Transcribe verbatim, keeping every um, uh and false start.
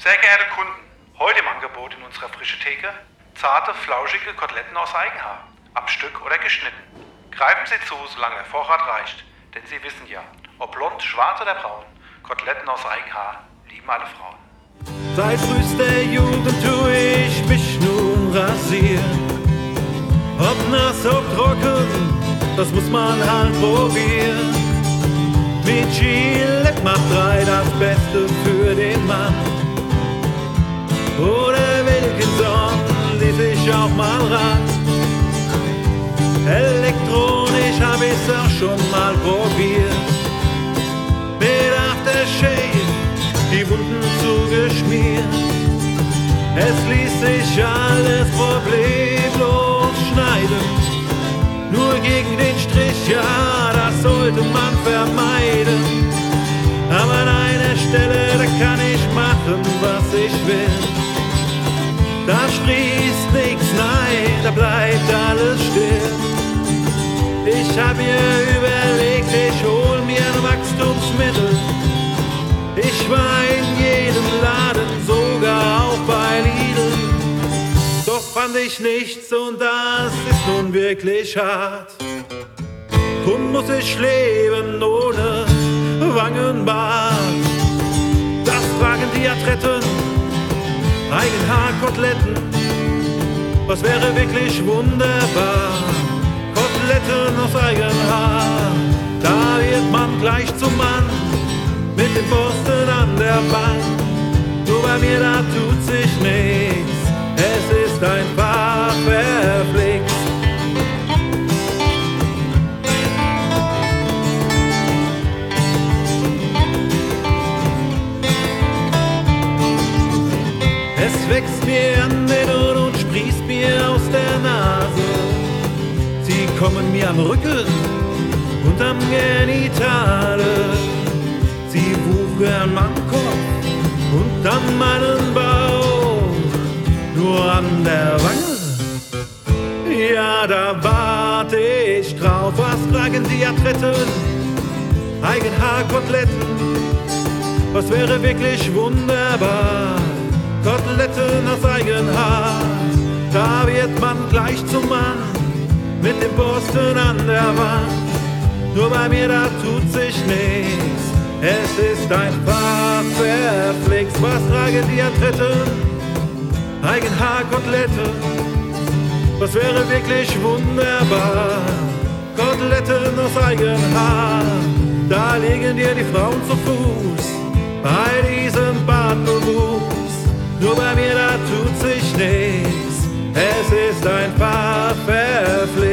Sehr geehrte Kunden, heute im Angebot in unserer frischen Theke zarte, flauschige Koteletten aus Eigenhaar, ab Stück oder geschnitten. Greifen Sie zu, solange der Vorrat reicht, denn Sie wissen ja, ob blond, schwarz oder braun, Koteletten aus Eigenhaar lieben alle Frauen. Seit frühester Jugend tu ich mich nun rasieren. Ob nass, ob trocken, das muss man halt probieren. Mit Gillette macht drei das Beste für den Mann. Oder Wilkinson ließ ich auch mal ran. Elektronisch hab ich's auch schon mal probiert. Mit Aftershave die Wunden zugeschmiert. Es ließ sich alles problemlos schneiden. Nur gegen den Strich, ja, das sollte man vermeiden. Aber an einer Stelle, da kann ich machen, was ich will. Da sprießt nix, nein, da bleibt alles still. Ich hab mir überlegt, ich hol mir ein Wachstumsmittel. Ich war in jedem Laden, sogar auch bei Lidl. Doch fand ich nichts und das ist nun wirklich hart. Drum muss ich leben ohne Wangenbart. Das tragen die Adretten, Eigenhaarkoteletten. Was wäre wirklich wunderbar? Koteletten aus Eigenhaar. Da wird man gleich zum Mann, mit den Borsten an der Bank. Nur bei mir, da tut sich nichts. Es ist einfach verflixt. Es wächst mir an den Ohren und sprießt mir aus der Nase. Sie kommen mir am Rücken und am Genitale. Sie wuchern am Kopf und an meinen Bauch, nur an der Wange. Ja, da warte ich drauf. Was tragen die Adretten? Eigenhaarkoteletten. Was wäre wirklich wunderbar? Koteletten aus Eigenhaar. Da wird man gleich zum Mann, mit dem Borsten an der Wand. Nur bei mir, da tut sich nichts. Es ist einfach verflixt. Was tragen die Adretten? Eigenhaarkotelette. Was wäre wirklich wunderbar? Koteletten aus Eigenhaar. Da liegen dir die Frauen zu Fuß bei diesem Bartbewuchs. Nur bei mir, da tut sich nichts. Es ist einfach verflixt.